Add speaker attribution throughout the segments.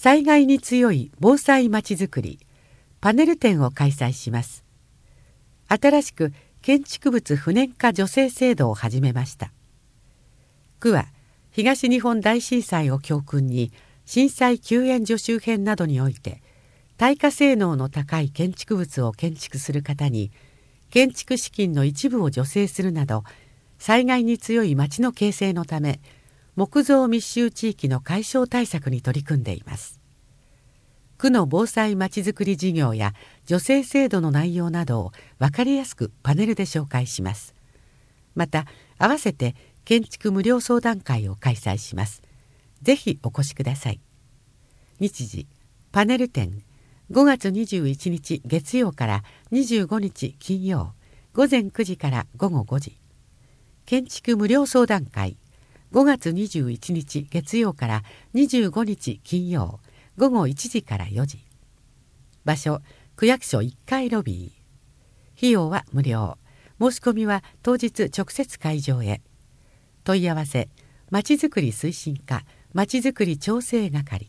Speaker 1: 災害に強い防災まちづくりパネル展を開催します。新しく建築物不燃化助成制度を始めました。区は東日本大震災を教訓に震災救援助周辺などにおいて耐火性能の高い建築物を建築する方に建築資金の一部を助成するなど災害に強い町の形成のため木造密集地域の解消対策に取り組んでいます。区の防災まちづくり事業や助成制度の内容などを分かりやすくパネルで紹介します。また合わせて建築無料相談会を開催します。ぜひお越しください。日時パネル展5月21日月曜から25日金曜午前9時から午後5時。建築無料相談会5月21日月曜から25日金曜午後1時から4時。場所区役所1階ロビー。費用は無料。申し込みは当日直接会場へ。問い合わせまちづくり推進課まちづくり調整係。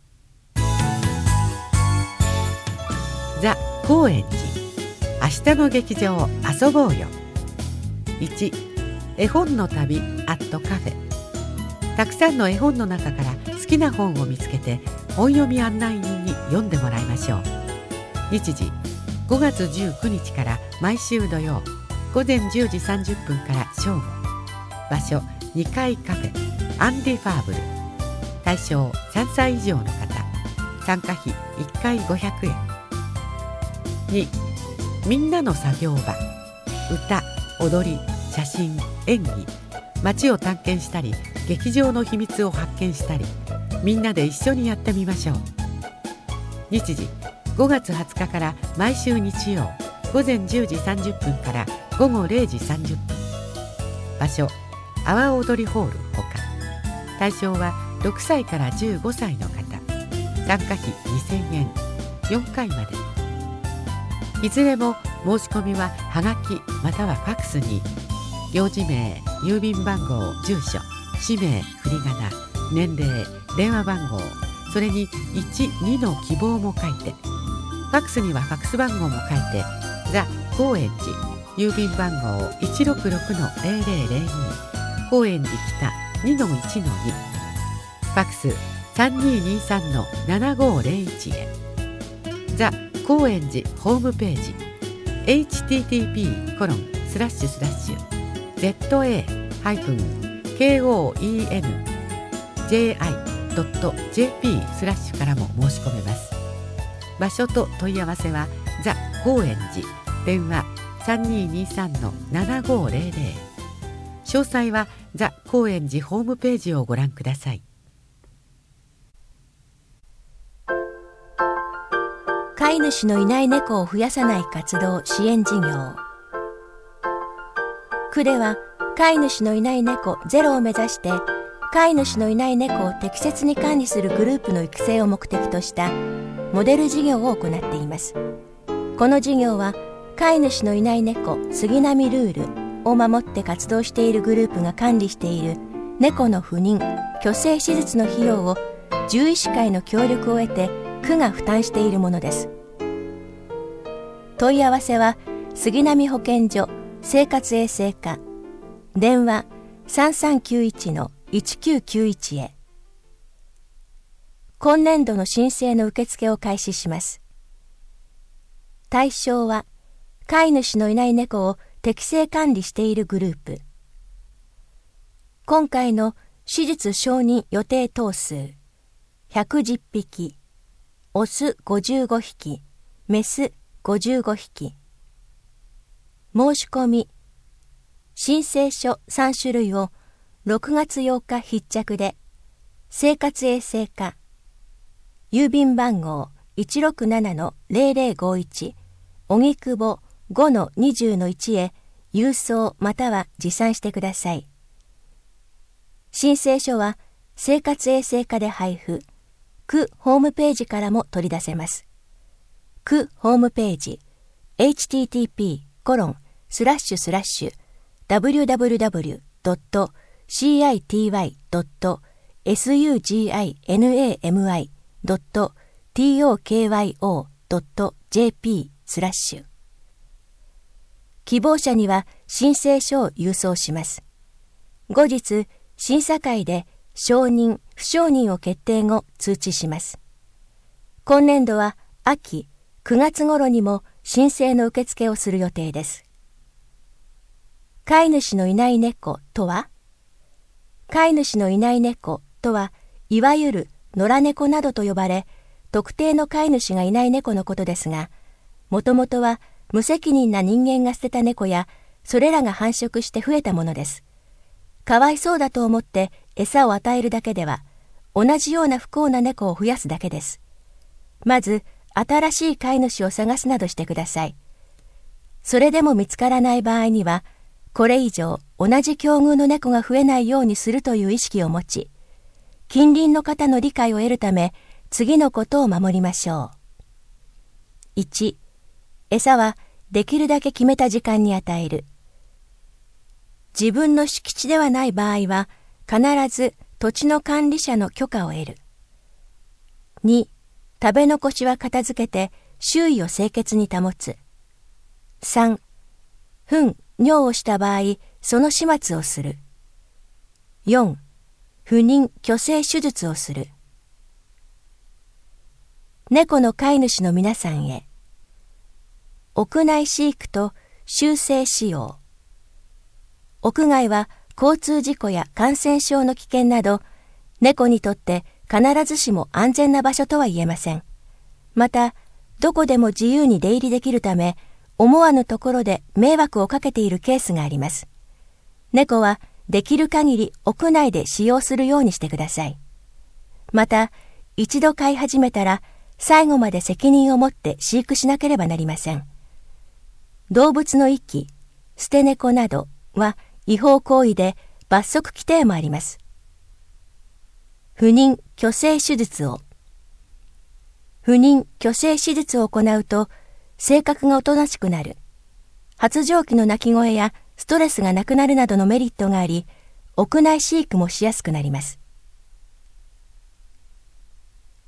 Speaker 1: ザ・高円寺明日の劇場遊ぼうよ。1絵本の旅アットカフェ。たくさんの絵本の中から好きな本を見つけて本読み案内人に読んでもらいましょう。日時5月19日から毎週土曜午前10時30分から正午。場所2階カフェアンディファーブル。対象3歳以上の方。参加費1回500円。2みんなの作業場。歌、踊り、写真、演技。街を探検したり劇場の秘密を発見したりみんなで一緒にやってみましょう。日時5月20日から毎週日曜午前10時30分から午後0時30分。場所阿波踊りホールほか。対象は6歳から15歳の方。参加費2000円。4回まで。いずれも申し込みははがきまたはファックスに行事名、郵便番号、住所、氏名、振り仮名、年齢、電話番号、それに1、2の希望も書いて、ファックスにはファックス番号も書いて、ザ・高円寺、郵便番号 166-0002、高円寺北 2-1-2、ファックス 3223-7501 へ。ザ・高円寺ホームページ http://za-koenji.jp/ からも申し込めます。場所と問い合わせはザ・高円寺、電話 3223-7500。 詳細はザ・高円寺ホームページをご覧ください。
Speaker 2: 飼い主のいない猫を増やさない活動支援事業。区では飼い主のいない猫ゼロを目指して飼い主のいない猫を適切に管理するグループの育成を目的としたモデル事業を行っています。この事業は飼い主のいない猫杉並ルールを守って活動しているグループが管理している猫の不妊・去勢手術の費用を獣医師会の協力を得て区が負担しているものです。問い合わせは杉並保健所生活衛生課、電話 3391-1991 へ。今年度の申請の受付を開始します。対象は飼い主のいない猫を適正管理しているグループ。今回の手術承認予定頭数110匹、オス55匹、メス55匹。申し込み、申請書3種類を6月8日必着で、生活衛生課、郵便番号 167-0051、荻窪 5-20-1 へ郵送または持参してください。申請書は生活衛生課で配布、区ホームページからも取り出せます。区ホームページ http://www.city.suginami.jp www.tokyo.jp/希望者には申請書を郵送します。後日、審査会で承認・不承認を決定後通知します。今年度は秋9月頃にも申請の受付をする予定です。飼い主のいない猫とは？飼い主のいない猫とは、いわゆる野良猫などと呼ばれ、特定の飼い主がいない猫のことですが、もともとは無責任な人間が捨てた猫や、それらが繁殖して増えたものです。かわいそうだと思って餌を与えるだけでは、同じような不幸な猫を増やすだけです。まず、新しい飼い主を探すなどしてください。それでも見つからない場合には、これ以上同じ境遇の猫が増えないようにするという意識を持ち、近隣の方の理解を得るため、次のことを守りましょう。1、餌はできるだけ決めた時間に与える。自分の敷地ではない場合は、必ず土地の管理者の許可を得る。2、食べ残しは片付けて周囲を清潔に保つ。3、糞、尿をした場合、その始末をする。4、不妊・去勢手術をする。猫の飼い主の皆さんへ。屋内飼育と修正使用。屋外は交通事故や感染症の危険など、猫にとって必ずしも安全な場所とは言えません。また、どこでも自由に出入りできるため、思わぬところで迷惑をかけているケースがあります。猫はできる限り屋内で使用するようにしてください。また、一度飼い始めたら、最後まで責任を持って飼育しなければなりません。動物の遺棄、捨て猫などは違法行為で罰則規定もあります。不妊・去勢手術を。不妊・去勢手術を行うと、性格がおとなしくなる。発情期の鳴き声やストレスがなくなるなどのメリットがあり、屋内飼育もしやすくなります。